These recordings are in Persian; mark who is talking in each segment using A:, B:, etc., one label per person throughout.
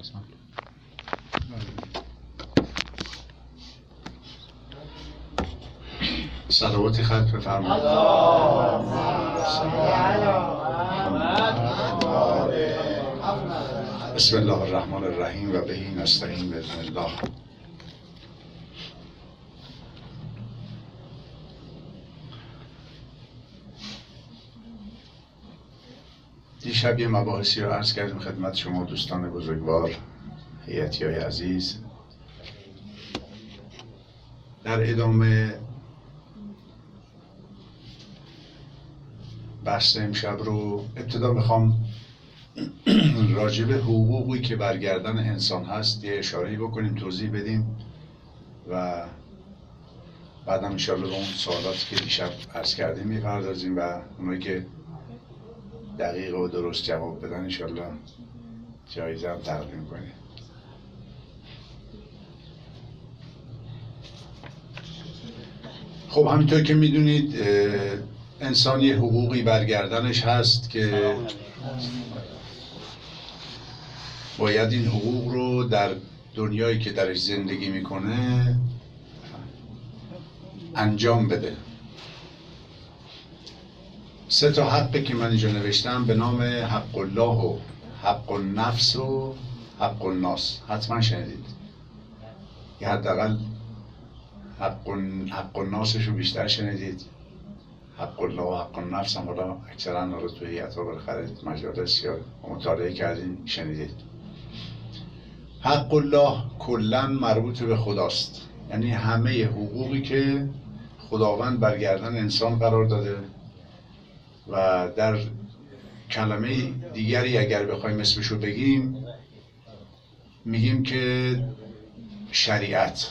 A: صلواتی خط بفرمایید. بسم الله الرحمن الرحیم و بهی نستعین باذن الله. دیشب یه مباحثی رو عرض کردیم خدمت شما دوستان بزرگوار، هیئتی‌های عزیز. در ادامه بحث امشب رو ابتدا میخوام راجع به حقوقی که بر گردن انسان هست یه اشاره‌ای بکنیم، توضیح بدیم و بعدم انشاءالله به اون سوالاتی که دیشب عرض کردیم میپردازیم و اونایی که دقیق و درست جواب بدن انشاءالله جایزه هم تقدیم کنیم. خب همینطور که میدونید انسان یه حقوقی برگردنش هست که باید این حقوق رو در دنیایی که درش زندگی میکنه انجام بده. 3 تا حقی که من اینجا نوشتم به نام حق الله و حق النفس و حق الناس حتما شنیدید. یا حداقل حق الناسش رو بیشتر شنیدید. حق الله و حق النفس هم حالا اکثرا رو توی هیئت‌ها بالاخره مجالس یا مطالعه کردین شنیدید. حق الله کلاً مربوط به خداست، یعنی همه حقوقی که خداوند بر گردن انسان قرار داده و در کلمه دیگری اگر بخوایم اسمشو بگیم میگیم که شریعت.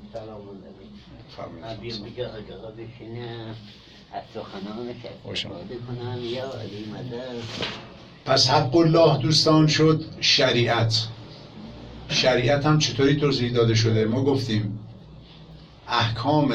A: پس حق الله دوستان شد شریعت. شریعت هم چطوری توضیح داده شده؟ ما گفتیم احکام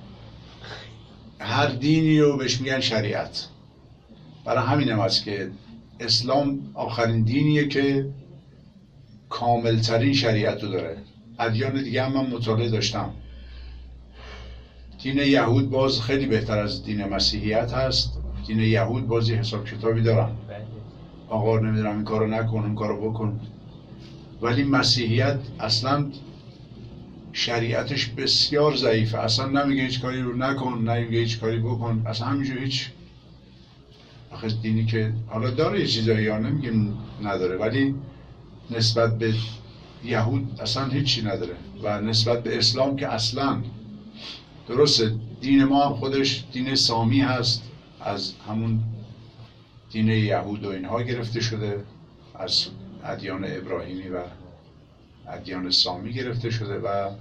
A: هر دینی رو بهش میگن شریعت. برای همین هم هست که اسلام آخرین دینیه که کاملترین شریعت رو داره. ادیان دیگه هم من مطالعه داشتم. دین یهود باز خیلی بهتر از دین مسیحیت هست. دین یهود بازی حساب کتابی دارن، آقا نمیدونم این کارو نکن اون کارو بکن. ولی مسیحیت اصلا شریعتش بسیار ضعیفه، اصلا نمیگه هیچ کاری رو نکن، نمیگه هیچ کاری بکن، اصلا همینجور هیچ. آخه دینی که حالا داره یه چیزایی ها نمیگیم نداره، ولی نسبت به یهود اصلا هیچی نداره و نسبت به اسلام که اصلا. درسته دین ما هم خودش دین سامی هست، از همون دین یهود و اینها گرفته شده، از ادیان ابراهیمی و ادیان سامی گرفته شده و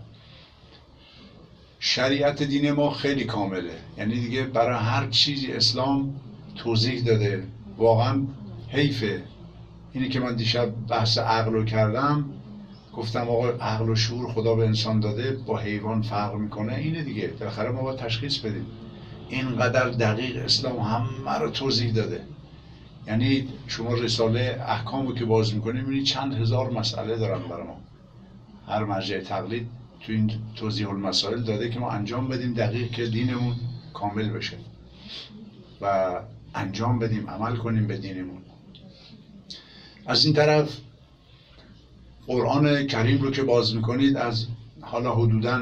A: شریعت دین ما خیلی کامله. یعنی دیگه برای هر چیزی اسلام توضیح داده. واقعا حیفه. اینی که من دیشب بحث عقل رو کردم، گفتم آقا عقل و شعور خدا به انسان داده، با حیوان فرق میکنه. اینه دیگه، بالاخره ما باید تشخیص بدیم. اینقدر دقیق اسلام همه رو توضیح داده. یعنی شما رساله احکام رو که باز میکنید میبینید چند هزار مسئله دارن برای ما. هر مرجع تقلید تو این توضیح المسائل داده که ما انجام بدیم دقیق که دینمون کامل بشه و انجام بدیم، عمل کنیم به دینمون. از این طرف قرآن کریم رو که باز میکنید از حالا حدوداً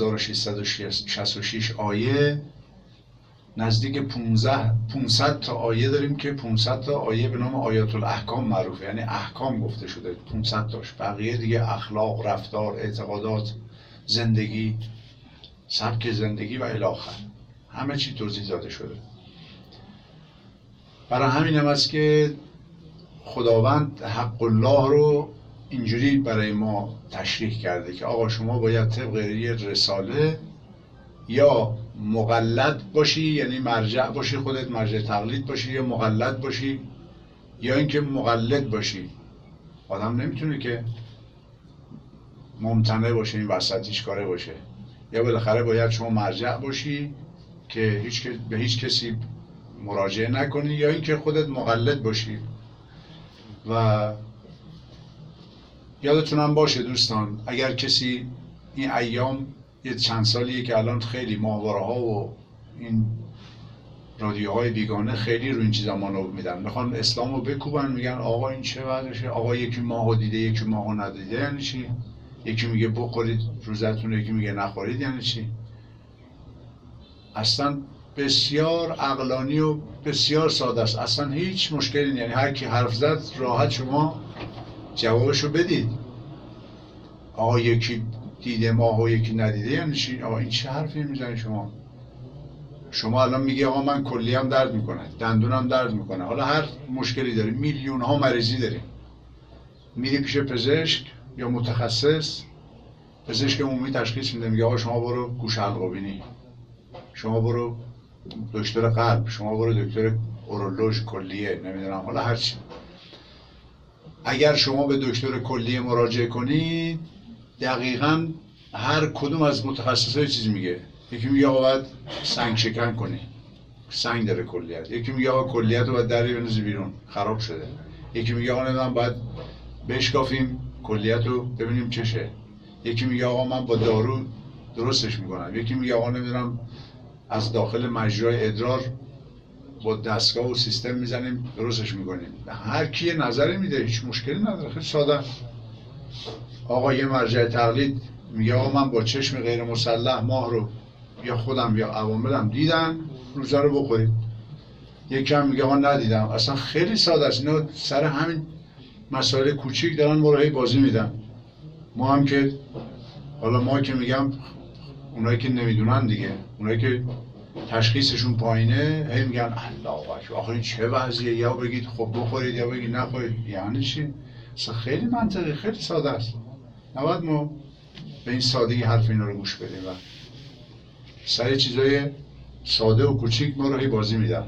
A: 6666 آیه نزدیک 500 تا آیه داریم که 500 تا آیه به نام آیات الاحکام معروفه، یعنی احکام گفته شده 500 تاش. بقیه دیگه اخلاق، رفتار، اعتقادات، زندگی، سبک زندگی و الی آخر، همه چی توضیح داده شده. برای همین هم است که خداوند حق الله رو اینجوری برای ما تشریح کرده که آقا شما باید طبق یه رساله یا مقلد باشی، یعنی مرجع باشی، خودت مرجع تقلید باشی، یا مقلد باشی، یا اینکه مقلد باشی. آدم نمیتونه که ممتنع باشه، این وسط هیچ کاره باشه. یا بالاخره باید شما مرجع باشی که به هیچ کسی مراجعه نکنی، یا اینکه خودت مقلد باشی. و یادتونم باشه دوستان، اگر کسی این ایام یه چند سالیه که الان خیلی ماهواره ها و این رادیوهای بیگانه خیلی رو این چیزا مانور میدن، میخوان اسلام رو بکوبن، میگن آقا این چه وضعشه، آقا یکی ماهو دیده یکی ماهو ندیده یعنی چی؟ یکی میگه بخورید روزتون، یکی میگه نخورید یعنی چی؟ اصلا بسیار عقلانی و بسیار ساده است، اصلا هیچ مشکلی نیست. یعنی هر کی حرف زد راحت شما جوابشو بدید. آقا یکی دیده ماهو یکی ندیده یعنی چی؟ آقا این چه حرفی میزنید شما؟ شما الان میگی آقا من کلیه‌ام درد میکنه، دندونم درد میکنه، حالا هر مشکلی داری، میلیون ها مریضی داریم، میری پیش پزشک یا متخصص، پزشک عمومی تشخیص میده، میگه آقا شما برو گوش حلق بینی، شما برو دکتر قلب، شما برو دکتر اورولوژ کلیه، نمیدونم حالا هر چی. اگر شما به دکتر کلیه مراجعه کنید دقیقاً هر کدوم از متخصصای چیز میگه. یکی میگه آقا باید سنگ شکن کنی، سنگ داره کلیت. یکی میگه آقا کلیت رو باید دری بنوزی بیرون، خراب شده. یکی میگه آقا نمیدونم باید بشکافیم کلیت رو ببینیم چشه. یکی میگه آقا من با دارو درستش میکنم. یکی میگه آقا نمیدونم از داخل مجرای ادرار با دستگاه و سیستم میزنیم درستش میکنیم. هر کی نظری میده، هیچ مشکلی نداره، خیلی ساده. آقا یه مرجع تقلید میگه آقا من با چشم غیر مسلح ماه رو یا خودم یا عواملم دیدن، روزه رو بخورید. یکی هم میگه آقا ندیدم. اصلا خیلی ساده است. اینا سر همین مسائل کوچیک دارن ما رو هی بازی میدن. ما هم که حالا ما که میگم اونایی که نمیدونن دیگه، اونایی که تشخیصشون پایینه هی میگن الله اکبر آخه این چه وضعیه، یا بگید خب بخورید یا بگید نخورید. یعنی چی؟ اصلا خیلی منطقی، خیلی ساده است. نباید ما به این سادگی حرف اینا رو گوش بدیم و سر چیزای ساده و کوچیک ما رو هی بازی میدن.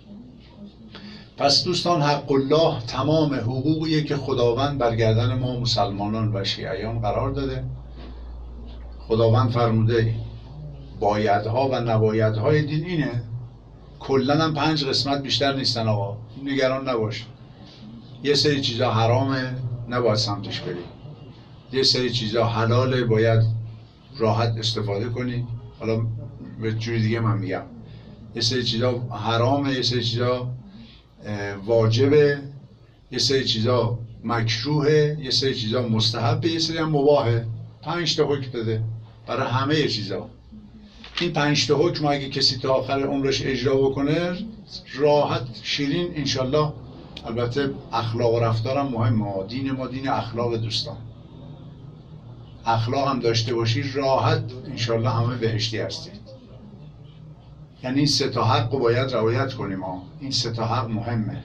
A: پس دوستان حق الله تمام حقوقیه که خداوند بر گردن ما مسلمانان و شیعیان قرار داده. خداوند فرموده بایدها و نبایدهای دین اینه، کلن هم 5 قسمت بیشتر نیستن آقا، نگران نباش. یه سری چیزا حرامه نباید سمتش بری، یه سری چیزا حلاله باید راحت استفاده کنی. حالا به جوری دیگه من میگم یه سری چیزا حرامه، یه سری چیزا واجبه، یه سری چیزا مکروهه، یه سری چیزا مستحبه، یه سری هم مباهه. 5 تا حکم داده برای همه چیزا. این 5 تا حکم اگه کسی تا آخر عمرش اجرا بکنه راحت شیرین انشالله. البته اخلاق و رفتارم مهمه، دین ما دین اخلاق دوستان، اخلاق هم داشته باشید راحت انشالله همه بهشتی هستید. یعنی این 3 تا حق رو باید رعایت کنیم. این 3 تا حق مهمه.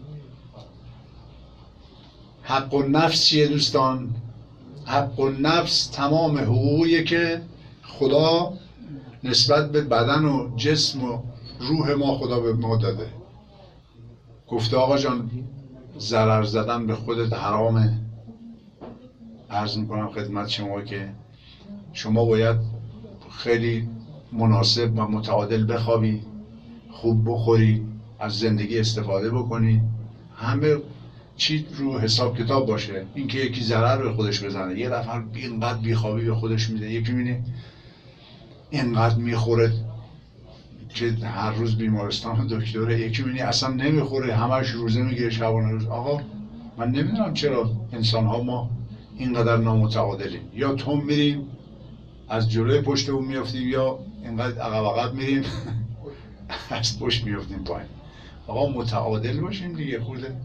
A: حق النفس چیه دوستان؟ حق النفس تمام حقوقیه که خدا نسبت به بدن و جسم و روح ما خدا به ما داده. گفته آقا جان ضرر زدن به خودت حرامه. عرض میکنم خدمت شما که شما باید خیلی مناسب و متعادل بخوابی، خوب بخوری، از زندگی استفاده بکنی، همه چی رو حساب کتاب باشه. این که یکی ضرر به خودش بزنه، یه نفر اینقدر بیخوابی به خودش میده، یکی میبینی اینقدر میخوره که هر روز بیمارستان دکتره، یکی میبینی اصلا نمیخوره همش روزه میگیره شبانه روز. آقا من نمیدونم چرا انسان ها ما اینقدر نامتعادلیم، یا تون میریم از جلوی پشتمون میافتیم یا اینقدر عقب میریم از پشت میافتیم پایین. آقا متعادل باشیم دیگه خورده.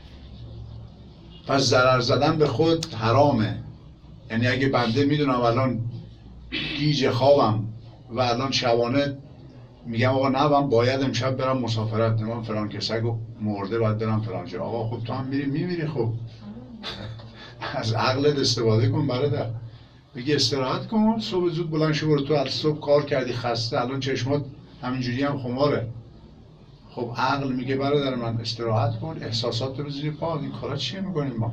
A: پس ضرر زدن به خود حرامه. یعنی اگه بنده میدونم الان گیج خوابم و الان شبانه میگم آقا نه من باید امشب برم مسافرت، من فلان کسک مرده باید برم فلان جا. آقا خب تو هم میمیری، خب از عقلت استفاده کن برادر. بگی استراحت کن، صبح زود بلند شو برو، تو از صبح کار کردی خسته، الان چشمات همینجوری هم خماره. خب عقل میگه برادر من استراحت کن، احساسات رو بزنی پا. این کارا چیه میکنیم ما؟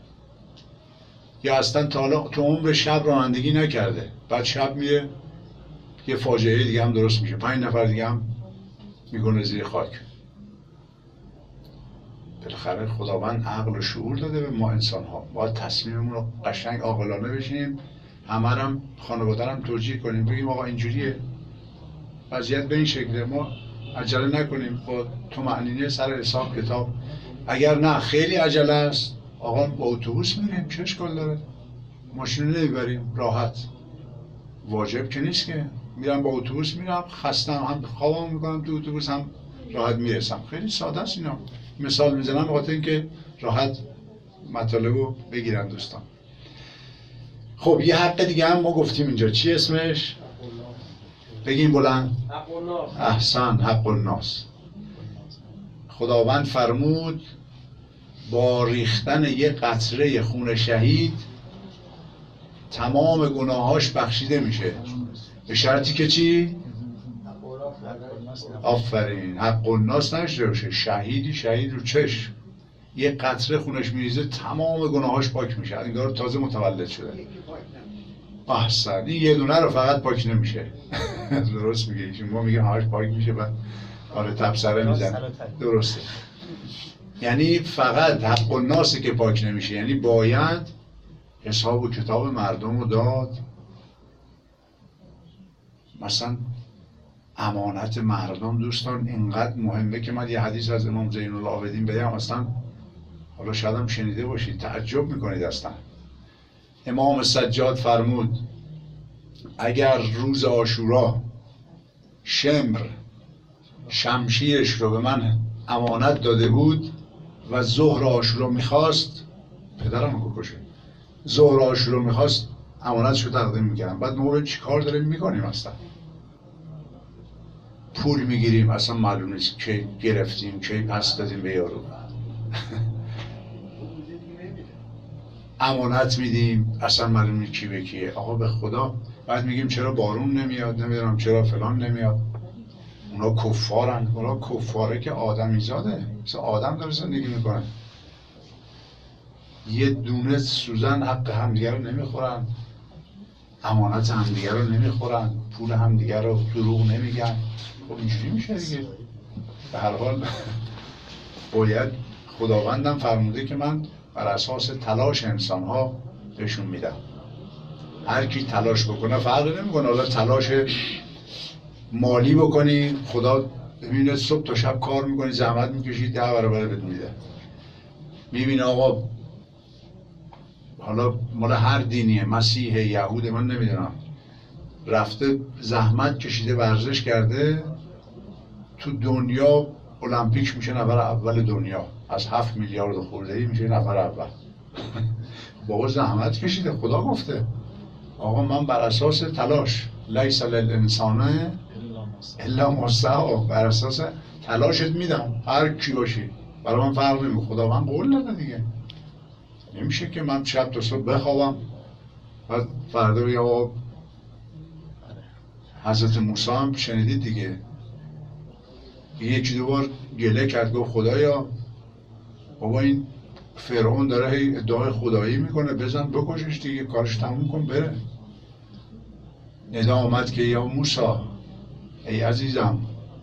A: یا اصلا تا حالا تو عمر شب رانندگی نکرده، بعد شب میره یه فاجعه دیگه هم درست میشه، 5 نفر دیگه هم میکنه زیر خاک. بالاخره خداوند عقل و شعور داده به ما انسان ها، باید تصمیممون رو قشنگ عاقلانه بشیم، همه هم خانواده هم توجیه کنیم، بگیم آقا اینجوریه وضعیت به این شکله، ما عجله نکنیم، با طمأنینه سر حساب کتاب. اگر نه خیلی عجله است، آقا با اتوبوس میریم، چه اشکال داره؟ ماشین نمیبریم، راحت. واجب که نیست که میرم با اتوبوس میرم، خستم هم خوابم میکنم تو اتوبوس هم راحت میرسم. خیلی ساده است اینا. مثال میزنم به خاطر اینکه راحت مطالب رو بگیرن دوستان. خب یه حق دیگه هم ما گفتیم اینجا، چی اسمش؟ بگیم بلند. احسن، حق الناس. خداوند فرمود با ریختن یه قطره خون شهید تمام گناهاش بخشیده میشه، به شرطی که چی؟ آفرین، حق الناس نشده باشه. شهید رو چشم یه قطره خونش میریزه تمام گناهاش پاک میشه، انگار تازه متولد شده. احسن، این یه دونه رو فقط پاک نمیشه. درست میگه، ما میگه همش پاک میشه و آره تبصره میزن. درسته، یعنی فقط حق الناس که پاک نمیشه، یعنی باید حساب و کتاب مردم رو داد. مثلا امانت مردم دوستان اینقدر مهمه که من یه حدیث از امام زین العابدین بگم، اصلا حالا شاید هم شنیده باشید، تعجب میکنید اصلا. امام سجاد فرمود اگر روز عاشورا شمر شمشیرش رو به من امانت داده بود و ظهر عاشورا میخواست، پدرم رو بکشه، ظهر عاشورا میخواست امانتش رو تقدیم میکردم. بعد ما چی کار داریم میکنیم؟ اصلا پول میگیریم، اصلا معلوم نیست کی گرفتیم کی پس دادیم به یارو. امانت میدیم، اصلا معلوم نیست کی به کیه. آقا به خدا، بعد میگیم چرا بارون نمیاد، نمیدونم چرا فلان نمیاد. اونا کفارن. اونا کفاره که آدمیزاده، مثل آدم داره زندگی میکنن. یه دونه سوزن حق همدیگه رو نمیخورن، امانت همدیگه رو نمیخورن، پول همدیگه رو دروغ نمیگن. خب اینجوری میشه دیگه. به هر حال باید، خداوندم فرموده که من بر اساس تلاش انسان‌ها بهشون میدم. هر کی تلاش بکنه فرق نمیکنه، حالا تلاش مالی بکنی، خدا ببینه صبح تا شب کار میکنی، زحمت میکشی، 10 برابر بهت میده. میبینه آقا حالا مال هر دینیه، مسیح، یهود، من نمیدونم، رفته زحمت کشیده، ورزش کرده، تو دنیا المپیک میشه نفر اول دنیا، از 7 میلیارد خورده‌ای میشه نفر اول. بابا زحمت کشیده، خدا گفته آقا من بر اساس تلاش، لیس للانسان الا ما سعی، بر اساس تلاشت میدم هر کی باشی، برای من فرق نمیکنه. خداوند قول داده دیگه. نمیشه که من شب تا صبح بخوابم بعد فردا یا حضرت موسی هم شنیدید دیگه، یکی دو بار گله کرد، گفت خدایا بابا این فرعون داره هی ادعای خدایی میکنه، بزن بکشش دیگه، کارش تموم کن بره. ندا آمد که یا موسی ای عزیزم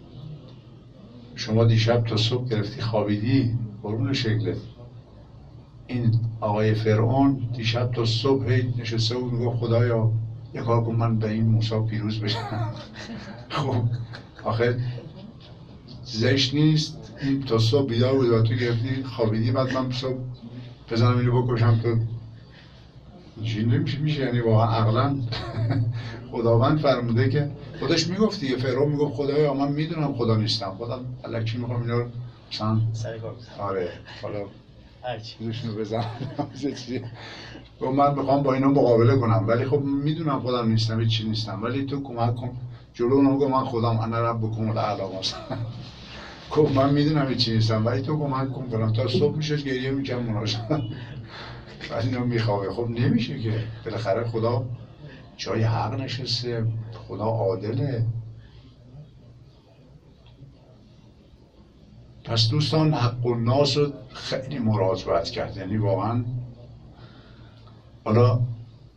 A: شما دیشب تا صبح گرفتی خوابیدی، قربون شکلت. این آقای فرعون دیشب تا صبح نشسته بود میگه خدایا یه کار کن من به این موسی پیروز بشم. خب آخه زشت نیست این تا صبح بیدار بود و تو گرفتی خوابیدی، بعد من صبح بزنم اینو بکشم؟ تو اینجوری نمیشه. یعنی واقعا عقلا خداوند فرموده که خودش میگفت دیگه، فرعون میگفت خدایا من میدونم خدا نیستم، خدا الکی میخوام اینا رو مثلا آره حالا روشونو بزنم و من میخوام با اینا مقابله کنم، ولی خب میدونم خودم نیستم، هیچ چی نیستم، ولی تو کمک کن. جلو اونم میگم من خودم، انا ربکم الاعلی مثلا. خب من میدونم هیچ چی نیستم ولی تو کمک کن فلان. تا صبح میشه گریه میکنم مناجات، ولی اینا میخوابه. خب نمیشه که، بالاخره خدا جای حق نشسته، خدا عادله. پس دوستان حق الناس رو خیلی مراعات کرد، یعنی واقعا. حالا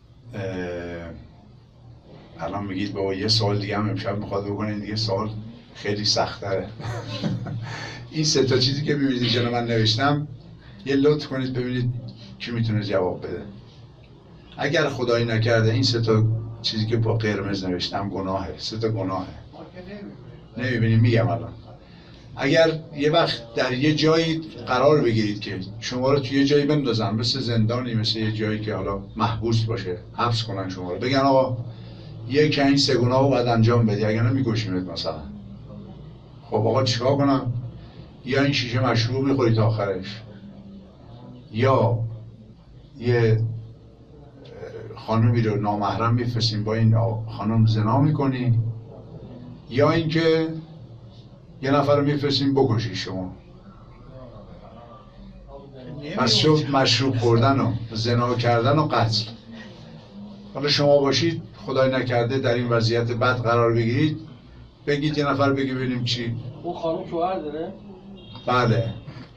A: الان میگید بابا یه سوال دیگه هم امشب میخواد بکنین دیگه، سوال خیلی سخت‌تره. این سه تا چیزی که ببینید اینجا من نوشتم، یه لطف کنید ببینید کی میتونه جواب بده. اگر خدایی نکرده این سه تا چیزی که با قرمز نوشتم گناهه، سه تا گناهه. نمیبینیم، میگم الان. اگر یه وقت در یه جایی قرار بگیرید که شما رو توی یه جایی بندازن، مثل زندانی، مثل یه جایی که حالا محبوس باشه، حبس کنن شما رو، بگن آقا یک این سه گناه رو باید انجام بدی، اگر نمیگوشیمت مثلا. خب آقا چیکار کنم؟ یا این شیشه مشروب میخوری تا آخرش، یا یه خانومی رو نامحرم میفرستیم با این خانم زنا میکنی، یا اینکه یه نفر رو میفرستیم بکشی شما. پس شد مشروب خوردن و زنا کردن و قتل. حالا شما باشید خدای نکرده در این وضعیت بد قرار بگیرید، بگید یه نفر بگی ببینیم چی.
B: اون خانم شوهر داره؟
A: بله.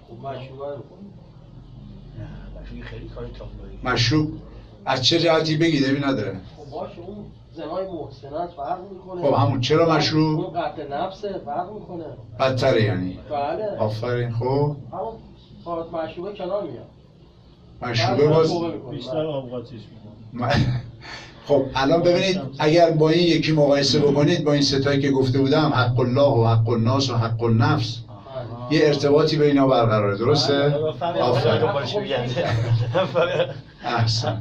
A: مشروب از چه جهتی بگید ببین نداره.
B: خب باشه اون زنای محسنات فرق میکنه.
A: خب همون چرا مشروب؟
B: اون قتل نفسه فرق میکنه.
A: بدتره یعنی.
B: بله.
A: آفرین. خب
B: همون کارت مشروبه کنار میاد.
A: مشروبه باز
C: بیشتر آبقاتیش میکنه.
A: خب الان ببینید اگر با این یکی مقایسه بکنید با این ستایی که گفته بودم، حق الله و حق الناس و حق النفس، یه ارتباطی بین اینا برقراره، درسته؟ آفرین. احسن.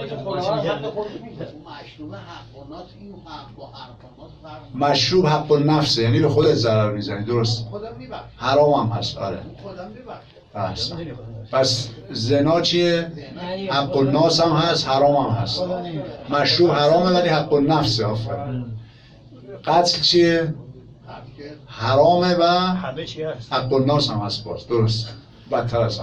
A: مشروب حق النفسه، یعنی به خودت ضرر میزنی، درست؟ حرام هم هست. آره. احسن. پس زنا چیه؟ حق الناس هم هست، حرام هم هست. مشروب حرامه ولی حق النفسه. آفرین. قتل چیه؟ حرامه و حق الناس هم هست باز، درست. بدتر از هم.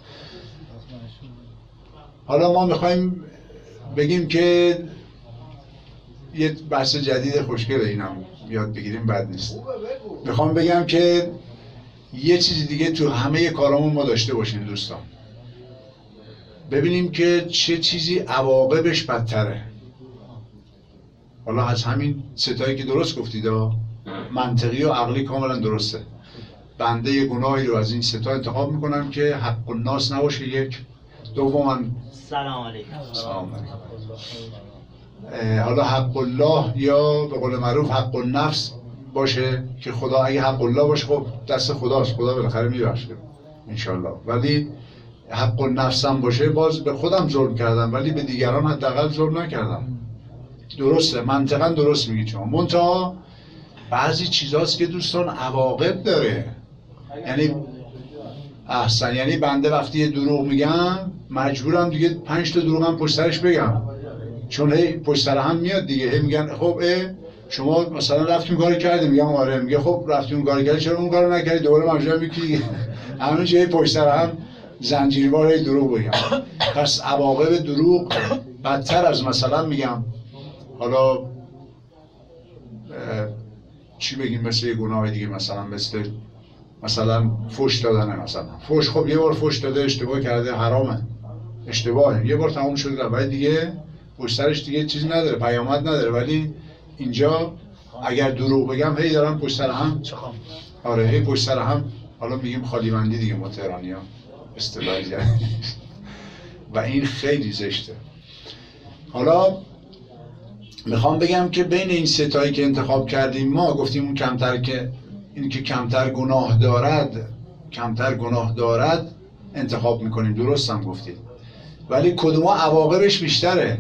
A: حالا ما میخوایم بگیم که یه بحث جدید خوشگله، اینم یاد بگیریم بد نیست. میخوام بگم که یه چیز دیگه تو همه کارامون ما داشته باشیم دوستان، ببینیم که چه چیزی عواقبش بدتره. حالا از همین ستایی که درست گفتید منطقی و عقلی کاملا درسته. بنده یه گناهی رو از این ستا انتخاب میکنم که حق الناس نباشه، یک. دوما
D: سلام علیکم.
A: سلام علیکم. حالا حق الله یا به قول معروف حق النفس باشه که خدا اگه حق الله باشه خب دست خداست، خدا بالاخره میبخشه انشالله. ولی حق النفس هم باشه باز به خودم ظلم کردم ولی به دیگران حداقل ظلم نکردم. درسته، منطقا درست میگی شما. منتها بعضی چیزاست که دوستان عواقب داره. یعنی احسن، یعنی بنده وقتی یه دروغ میگم مجبورم دیگه 5 تا دروغ هم پشت سرش بگم، چون هی پشت سر هم میاد دیگه. هی میگن خب شما مثلا رفتیم کاری کردیم، میگم آره، میگه خب رفتیم کاری کردی چرا اون کارو نکردی، دوباره مجبورم میگی همه جای پشت سر هم زنجیروار دروغ بگم. پس عواقب دروغ بدتر از مثلا میگم حالا چی بگیم، مثل یه گناه دیگه، مثلا فحش دادنه. مثلا فحش، خب یه بار فحش داده اشتباه کرده، حرامه، اشتباهه، یه بار تموم شده ولی دیگه پشت سرش دیگه چیزی نداره، پیامد نداره. ولی اینجا اگر دروغ بگم هی دارم پشت سر هم، آره هی پشت سر هم، حالا میگیم خالی بندی دیگه ما تهرانی‌ها اصطلاحی و این خیلی زشته. حالا میخوام بگم که بین این ستایی که انتخاب کردیم ما گفتیم اون کمتر، که این که کمتر گناه دارد انتخاب میکنیم، درست هم گفتید. ولی کدوم عواقبش بیشتره؟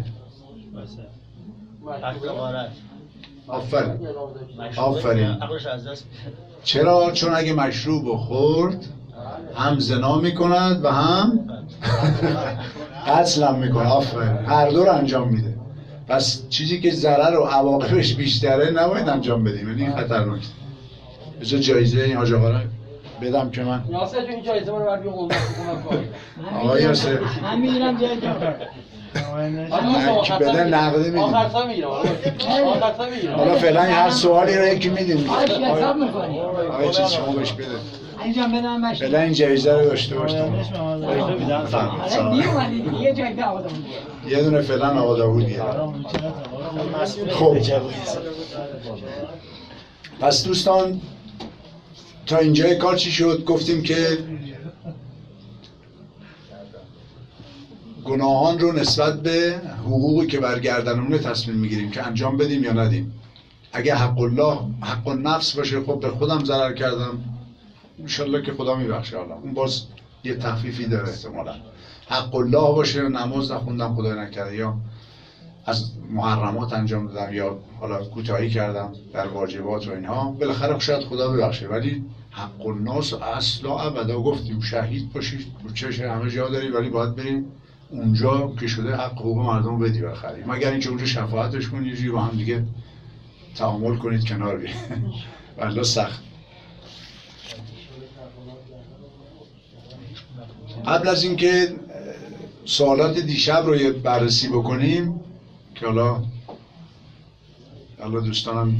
A: آفرین. چرا؟ چون اگه مشروب خورد هم زنا میکند و هم قتل هم میکنه. آفرین، هر دو رو انجام میده. پس چیزی که ضرر و عواقبش بیشتره نباید انجام بدیم، یعنی خطرناکه. بذار جایزه این حاج آقا رو بدم که من
B: یاسر تو این جایزه من رو برای اون
A: آقا یاسر
D: من میگیرم جای تو.
A: که بده نقده میدیم.
B: آخر سال میگیرم.
A: حالا فعلا هر سوالی رو یکی میدیم.
D: حساب میکنی.
A: آقا چیز شما بهش بده.
D: اینجا بدم باشه.
A: فعلا این جایزه رو داشته باشه.
D: حالا دیوانی دیگه یه جای آقا داوود.
A: یه دونه فعلا آقا داوود گیره. خب پس دوستان تا اینجای کار چی شد؟ گفتیم که گناهان رو نسبت به حقوقی که برگردنونه تصمیم میگیریم که انجام بدیم یا ندیم. اگه حق الله، حق النفس باشه، خب به خودم ضرر کردم، انشالله که خدا میبخشه. حالا اون باز یه تخفیفی داره احتمالا. حق الله باشه، نماز نخوندم خدای نکرده، یا از محرمات انجام دادم، یا حالا کوتاهی کردم در واجبات و اینها، بالاخره شاید خدا ببخشه. ولی حق الناس اصلا ابدا گفتیم شهید باشید، رو چش همه جا داری، ولی باید بریم اونجا که شده حق حقوق مردم رو بدی بخری، مگر اینکه اونجا شفاعتش کنید، یه جوری با هم دیگه تعامل کنید کنار بیایید. والله سخت. قبل از اینکه سوالات دیشب رو یه بررسی بکنیم که حالا دوستانم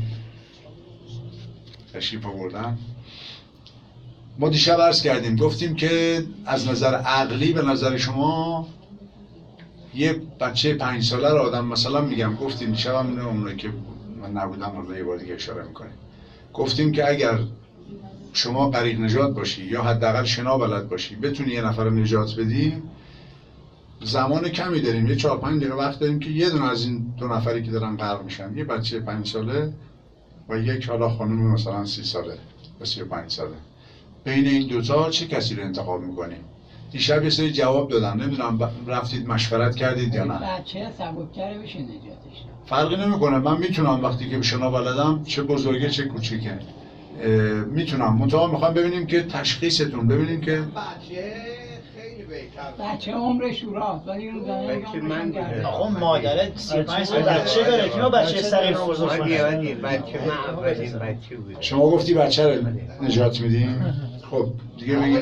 A: تشریف آوردن، ما دیشب عرض کردیم، گفتیم که از نظر عقلی به نظر شما یه بچه 5 ساله رو آدم، مثلا میگم، گفتیم دیشب هم اینو اونایی که من نبودم حالا یه بار دیگه اشاره میکنیم، گفتیم که اگر شما غریق نجات باشی یا حداقل شنا بلد باشی، بتونی یه نفر رو نجات بدی، زمان کمی داریم، یه 4-5 دقیقه وقت داریم که یه دونه از این 2 نفری که دارن غرق میشن، یه بچه 5 ساله و یک حالا خانم مثلا 30 ساله و 35 ساله، بین این دوتا چه کسی رو انتخاب میکنیم؟ دیشب یه سری جواب دادن، نمیدونم رفتید مشورت کردید یا نه.
D: بچه سبک‌تره بشه نجاتش.
A: فرقی نمیکنه، من میتونم وقتی که شنا بلدم، چه بزرگه چه کوچیکه، میتونم. منتها میخوام ببینیم که تشخیصتون، ببینیم که
D: بچه عمر شوراست ولی اون زنه
E: من
C: آقا مادره 35 سال بچه داره که ما بچه صغیر رو بزرگ کنه.
E: بچه من اولین بچه بود.
A: شما گفتی بچه رو نجات میدیم. خب دیگه بگید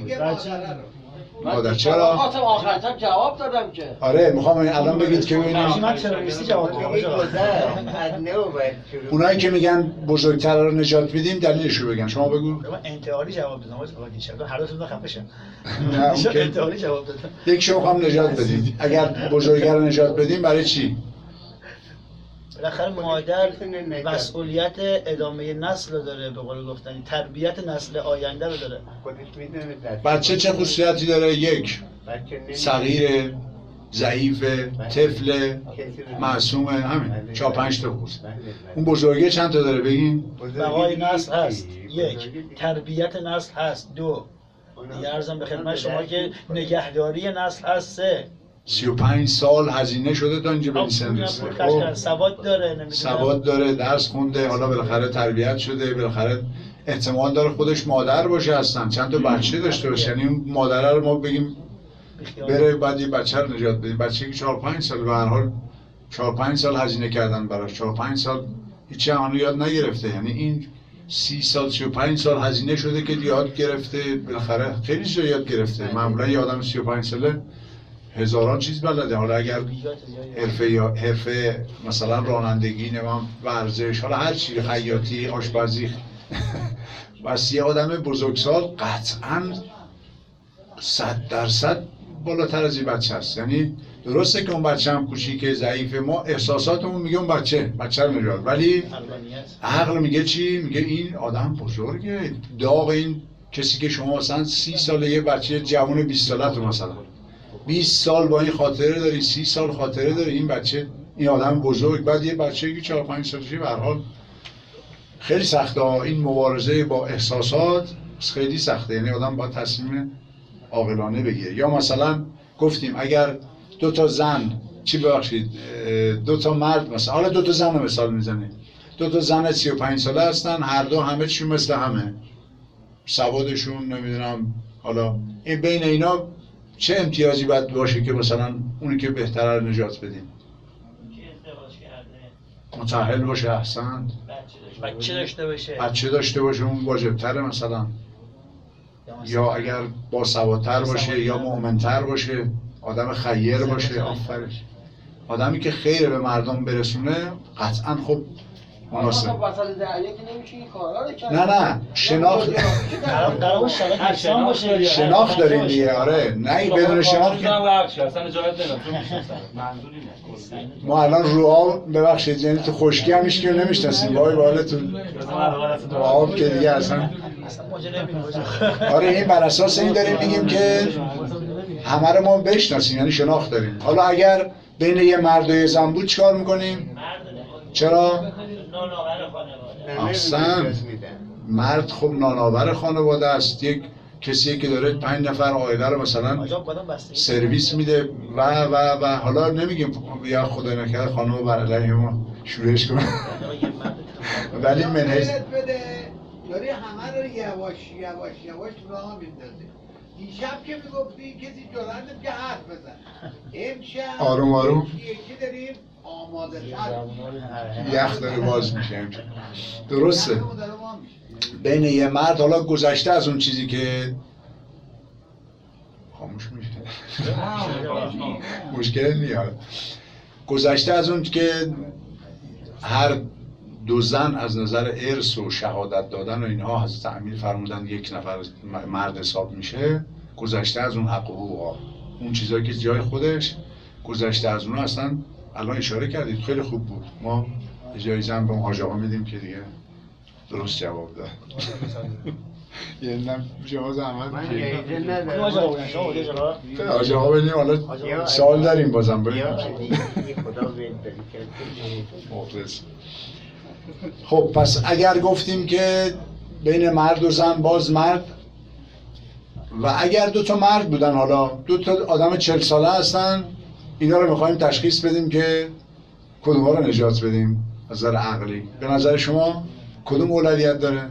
A: مادر چرا؟
B: خواستم آخرتم جواب دادم که
A: آره میخوام الان بگید که ببینیم
C: من تروریستی جواب دادم.
A: اونایی که میگن بزرگتر رو نجات میدیم دلیلش رو بگن. شما بگو.
C: من انتحاری جواب دادم آقا دیشب، هر دوتون خفه شدن.
A: نه اون که
C: انتحاری جواب دادم.
A: یک شما هم نجات بدید. اگر بزرگتر رو نجات بدیم برای چی؟
C: بالاخره مادر مسئولیت ادامه نسل رو داره، به قول گفتنی تربیت نسل آینده رو داره.
A: بچه چه خصوصیتی داره؟ یک، صغیر، ضعیف، طفل، معصومه، همین 4-5 تا خصوص. اون بزرگه چند تا داره بگین؟
C: بقای نسل هست، 1 تربیت نسل هست، 2 دیگه عرضم به خدمت شما که نگهداری نسل هست، 3
A: 35 سال هزینه شده تا اینجا به این سن رسیده.
C: سواد داره، نمیدونم
A: سواد داره، درس خونده، حالا بالاخره تربیت شده، بالاخره احتمال داره خودش مادر باشه، هستن چند تا بچه داشته باشه، یعنی اون مادره رو ما بگیم بره بعد یه بچه رو نجات بدیم. بچه که 4-5 سال به هر حال 4-5 سال هزینه کردن براش، 4-5 سال هیچی هنوز یاد نگرفته، یعنی این 30 سال 35 سال هزینه شده که یاد گرفته، بالاخره خیلی چیزا یاد گرفته. معمولا یه آدم 35 ساله هزاران چیز بلده. حالا اگر حرفه مثلا رانندگی، نمام ورزش، حالا هر چی، خیاطی، آشپزی، واسه یه آدم بزرگسال قطعاً 100% بالاتر از این بچه هست. یعنی درسته که اون بچه هم کوچیکه، ضعیفه، ما احساساتمون میگه اون بچه رو نجات، ولی عقل میگه چی؟ میگه این آدم بزرگه، داغ این کسی که شما مثلا 30 ساله یه بچه جوان 20 ساله تو مثلا 20 سال با این خاطره داری، 30 سال خاطره داری، این بچه، این آدم بزرگ، بعد یه بچه که 4-5 سالشه، به هر حال خیلی سخته. این مبارزه با احساسات خیلی سخته، یعنی آدم باید تصمیم عاقلانه بگیره. یا مثلا گفتیم اگر 2 تا زن، چی ببخشید 2 تا مرد، مثلا حالا 2 تا زن رو مثال میزنه، 2 تا زن 35 ساله هستن، هر دو همه چی مثل همه، سوادشون نمیدونم، حالا این بین اینا چه امتیازی باید باشه که مثلا اونی که بهتره رو نجات بدیم؟ متأهل باشه، احسن، بچه داشته باشه، اون واجبتره مثلا، یا اگر باسوادتر باشه یا مؤمنتر باشه، آدم خیر باشه، آفرین، آدمی که خیر به مردم برسونه. قطعا خب مناسب.
B: خب وسط دریا که نمیشه این کارا رو کرد.
A: نه شناخت
C: قرار شرایط یکسان باشه دیگه.
A: شناخت داریم دیگه. آره نه این بدون شناخت که
F: اصلا اجازه نمیدم چون میشناسم منظوری نه.
A: ما الان رو آب ببخشید یعنی تو خشکی هم هیچ کی رو نمیشناسیم. وای بالاتون آب که دیگه اصلا آره این بر اساس این داریم میگیم که همه رو ما بشناسیم، یعنی شناخت داریم. حالا اگر بین یه مرد و یه زن بود چیکار میکنیم؟ چرا؟ احسن مرد خب نانآور خانواده است، یک کسی که داره 5 نفر عائله رو مثلا سرویس میده و حالا نمیگیم یا خدا نکرده خانم بر علیه ما شورش کنه ولی منحیث
G: داری همه رو یواش راه میندازه. دیشب که میگفتی کسی جرأت نمی‌کنه که حرف بزن. امشب
A: آروم
G: یکی داریم آماده شد.
A: یخ داره باز میشه. درسته. بین یه مرد حالا گذشته از اون چیزی که خاموش میشه مشکل میاد، گذشته از اون که هر دو زن از نظر ارث و شهادت دادن و اینها حضرت امیر فرمودن یک نفر مرد حساب میشه. گذشته از اون حق و حقوقا، اون چیزایی که جای خودش گذشته از اون اصلا الان اشاره کردید خیلی خوب بود. ما جایزه هم به اون حاج آقا میدیم که دیگه درست جواب داد. یعنی شما زحمت
E: من
A: می‌کشید.
E: جایزه ندارم.
A: حاج آقا بدیم. حالا سوال داریم بازم بریم.
E: خدا بهت
A: مخلص. خب پس اگر گفتیم که بین مرد و زن باز مرد، و اگر 2 تا مرد بودن، حالا 2 تا آدم 40 ساله هستن، اینا رو میخوایم تشخیص بدیم که کدوم رو نجات بدیم از نظر عقلی. به نظر شما کدوم اولویت داره؟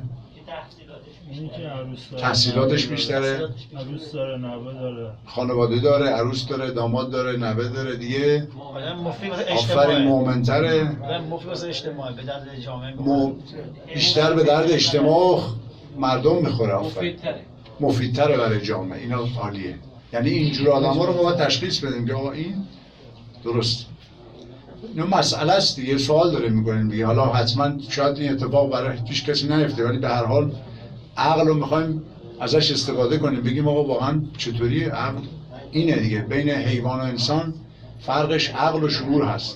A: تحصیلاتش بیشتره،
H: عروس داره، نوه داره،
A: خانواده داره، عروس داره، داماد داره، نوه داره دیگه.
C: آفرین
A: مومن‌تره،
C: مفید واسه اجتماع، به درد جامعه
A: بیشتر به درد اجتماع مردم میخوره. آفرین مفیدتره برای جامعه. اینا عالیه. یعنی اینجور آدم‌ها رو ما تشخیص بدیم که آقا این درست. اینو مسئله است دیگه، سوال داره میکنیم دیگه. حالا حتما شاید این اتفاق برای هیچ کسی نیفته، ولی به هر حال عقل رو میخوایم ازش استفاده کنیم، بگیم آقا واقعا چطوری عقل اینه دیگه. بین حیوان و انسان فرقش عقل و شعور هست.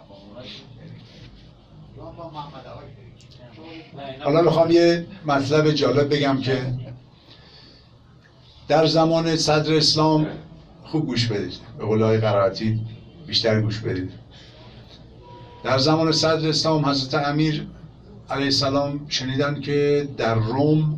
A: حالا میخوام یه مطلب جالب بگم که در زمان صدر اسلام خوب گوش بدید، به قول آقای قرائتی بیشتر گوش بدید. در زمان صدر اسلام حضرت امیر علیه السلام شنیدن که در روم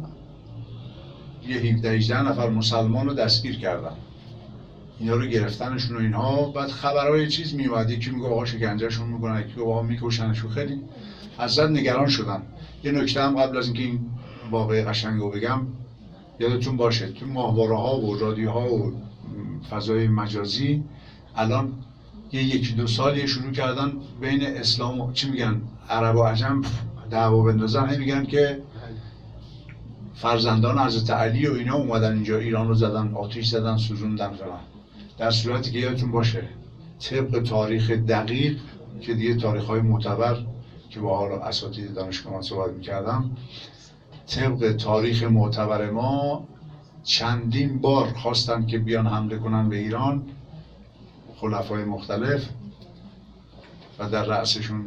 A: یه 17-18 نفر مسلمان رو دستگیر کردن، اینا رو گرفتنشون و اینها. بعد خبرهای چیز میومد، یکی میگه آقا شکنجهشون میکنن، یکی آقا میکشنشون. خیلی حضرت نگران شدن. یه نکته هم قبل از اینکه این واقعه قشنگ رو بگم یادتون باشه، تو ماهواره‌ها و رادیوها و فضای مجازی الان یه 1-2 سالی شروع کردن بین اسلام و چی میگن عرب و عجم دعوا بندازن، میگن که فرزندان حضرت علی و اینا اومدن اینجا ایران رو زدن، آتش زدن، سوزوندن فلان. در صورتی که یادتون باشه طبق تاریخ دقیق که دیگه تاریخ‌های معتبر که با حالا اساتید دانشگاه من صحبت می‌کردم، طبق تاریخ معتبر ما چندین بار خواستن که بیان حمله کنن به ایران، خلفای مختلف، و در رأسشون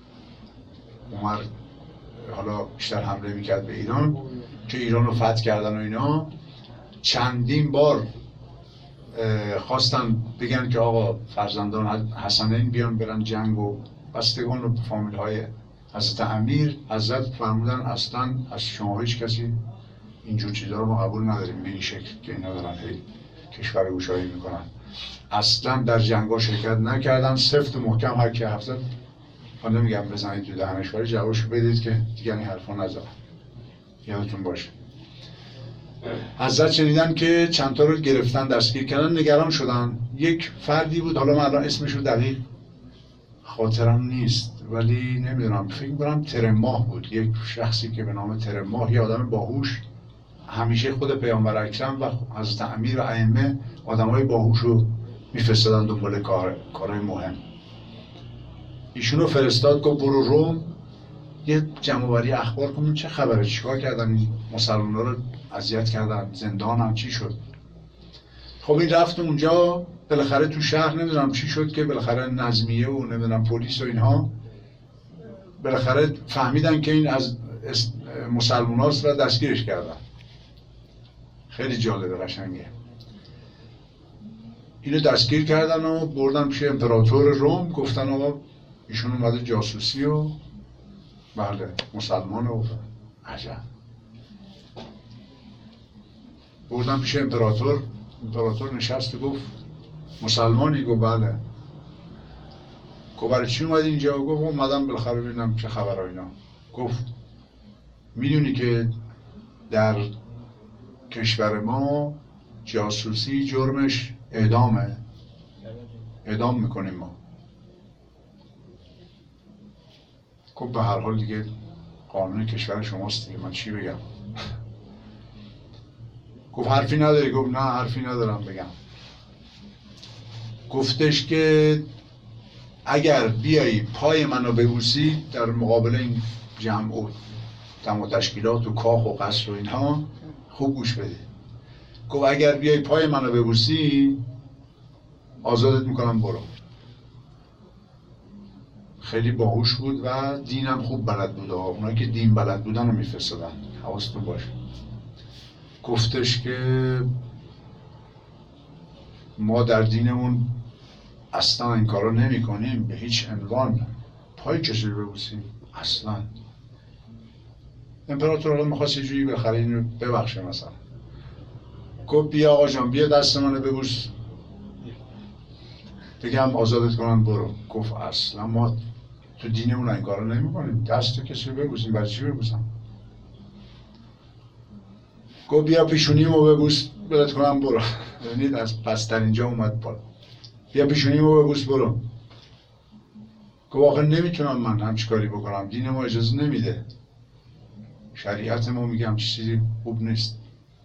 A: عمر حالا بیشتر حمله میکرد به ایران که ایران رو فتح کردن و اینا. چندین بار خواستن بگن که آقا فرزندان حسنین بیان برن جنگ و بستگان و فامیل های حضرت امیر. حضرت فرمودن اصلا از شما هیچ کسی اینجور چیزا رو ما قبول نداریم به این شکل که اینا دارن کشور گوشایی میکنن. اصلا در جنگا شرکت نکردن، سفت و محکم هر کی حرف زد حالا میگم بزنید تو دهنش، ولی جوابشو بدید که دیگه این حرفا نزدن. یادتون باشه حضرت شنیدن که چند تا رو گرفتن دستگیر کردن، نگران شدن. یک فردی بود، حالا من الان اسمشو دقیق خاطرم نیست ولی نمیدونم، فکر می‌کنم ترماه بود، یک شخصی که به نام ترماه، یه آدم باهوش. همیشه خود پیامبر اکرم و حضرت امیر و ائمه آدمای باهوش رو میفرستادن دنبال کارهای مهم. ایشونو فرستاد گفت برو روم یه جمع‌آوری اخبار کنیم چه خبره، چیکار کردن این مسلمان‌ها رو اذیت کردن، زندان هم چی شد. خب این رفت اونجا، بالاخره تو شهر نمیدونم چی شد که بالاخره نظمیه و نمیدونم پلیس و اینها بالاخره فهمیدن که این از مسلمان‌هاست و دستگیرش کردن. خیلی جالبه، قشنگه. اینو دستگیر کردن و بردن پیش امپراتور روم، گفتن آقا ایشون اومده جاسوسی و بله مسلمانه و عجب. بردن پیش امپراتور، امپراتور نشست و گفت مسلمانی؟ گفت بله. گفت برای چی اومدی اینجا؟ گفت اومدم بالاخره ببینم چه خبره اینا. گفت میدونی که در کشور ما جاسوسی جرمش اعدامه، اعدام میکنیم ما. گفت به هر حال دیگه قانون کشور شماست دیگه، من چی بگم؟ گفت حرفی نداری؟ گفت نه حرفی ندارم بگم. گفتش که اگر بیایی پای منو ببوسی در مقابل این جمع و دم و تشکیلات و کاخ و قصر و اینها، خوب گوش بده. گفت اگر بیای پای منو ببوسی آزادت میکنم، برو. خیلی باهوش بود و دینم خوب بلد بود. اونایی که دین بلد بودن رو میفرستادن، حواستون باشه. گفتش که ما در دینمون اصلا این کارا نمی کنیم، به هیچ عنوان پای کسی رو ببوسیم اصلا. امپراتور رو میخواست یه جوری بخره اینو ببخشه مثلا. گفت بیا آقا جان، بیا دست منو ببوس بگم آزادت کنن، برو. گفت اصلا ما تو دینمون این کارا نمی کنیم، دست کسی رو ببوسیم، برای چی ببوسم؟ گفت بیا پیشونیمو ببوس بلت کنم، برو. ببینید از پستر اینجا اومد بالا. بیا پیشونیمو ببوس، برو. گفت آخه نمیتونم من همچی کاری بکنم، دین ما اجازه نمیده، شریعت ما میگه همچی چیزی خوب نیست.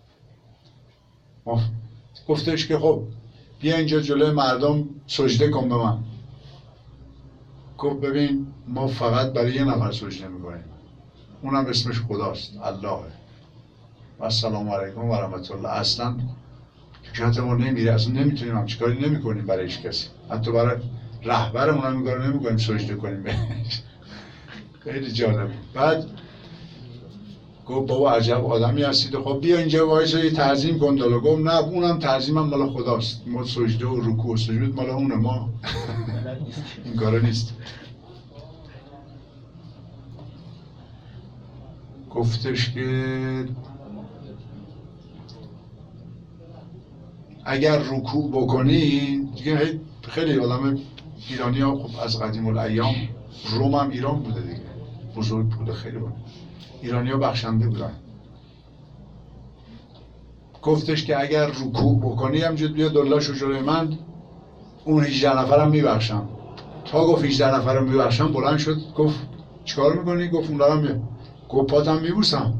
A: گفتش که خب بیا اینجا جلوی مردم سجده کن به من. گفت ببین ما فقط برای یه نفر سجده میکنیم، اونم اسمش خداست، اللهه. و السلام علیکم و رحمت الله. اصلا تو کت ما نمیره، اصلا نمیتونیم همچی کاری نمیکنیم برای هیچ کسی، حتی برای رهبرمون هم این کارو نمیکنیم سجده کنیم بهش. خیلی جالب. بعد گفت بابا عجب آدمی هستید، خب بیا اینجا وایسا یه تعظیم کن دالا. گفت نه اونم تعظیمم مال خداست، ما سجده و رکوع و سجود مال اونه، ما این کارا نیست. گفتش که اگر رکوع بکنی دیگه، خیلی آدم ایرانی ها خب از قدیم الایام، روم هم ایران بوده دیگه، بزرگ بوده، خیلی بوده، ایرانی ها بخشنده بودن. گفتش که اگر رکوع بکنی همجد بیا دلاشو جلوی من، اون 18 نفرم میبخشم. تا گفت 18 نفرم میبخشم بلند شد گفت چیکار میکنی؟ گفت اون دارم گفت پاتم میبوسم.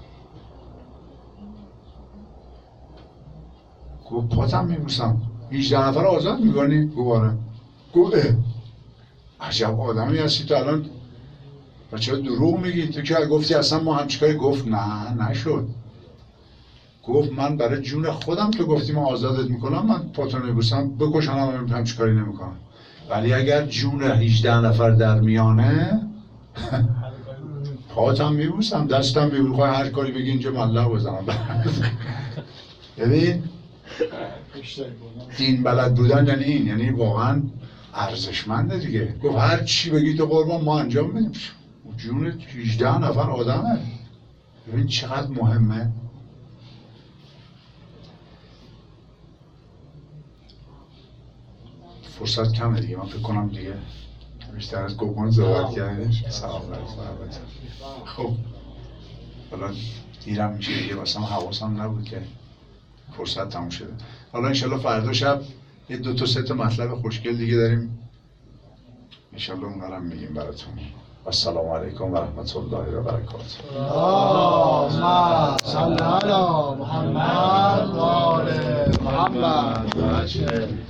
A: گفت پاتم میبوسم 18 نفر آزاد میکنی؟ گفت آره. گفت عجب آدمی هستی تو الان، بچه ها دروغ میگی، تو که گفتی اصلا ما همچی کاری؟ گفت نه نشد. گفت من برای جون خودم تو گفتی ما آزادت میکنم، من پاتو نبوسم بکشنم همچی کاری نمیکنم، ولی اگر جون 18 نفر در میانه پاتم میبوسم، دستم میبوسم، هر کاری بگی اینجا ملق بزنم. ببین دین بلد بودن یعنی این، یعنی واقعا ارزشمنده دیگه. گفت هر چی بگی تو قربان ما انجام میدیم. جون 18 نفر آدمه، ببین چقدر مهمه. فرصت کمه دیگه، من فکر کنم دیگه بیشتر از گفتمان زباد کردیم. سلام علیکم. خب حالا دیرم میشه دیگه، واسه من حواسم نبود که فرصت تموم شده. حالا انشالله فردا شب یه 2 تا 3 تا مطلب خوشگل دیگه داریم، انشالله اونا رو هم میگیم براتون. السلام علیکم و رحمت الله و برکاته.
B: اللهم صل علی محمد و آل محمد.